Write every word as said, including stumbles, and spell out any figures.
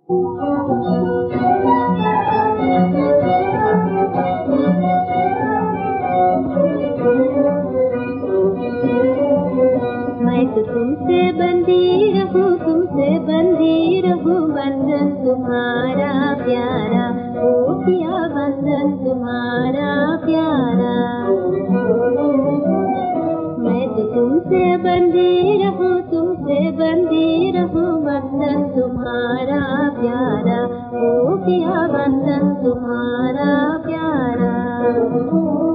मैं तो तुमसे बंदी रहूं, तुमसे बंदी रहूं, बंधन तुम्हारा प्यारा, ओ पिया बंधन तुम्हारा प्यारा। मैं तो तुमसे बंदी रहूं, तुमसे बंदी रहूं, बंधन तुम्हारा प्यारा, ओ पिया बंधन तुम्हारा प्यारा।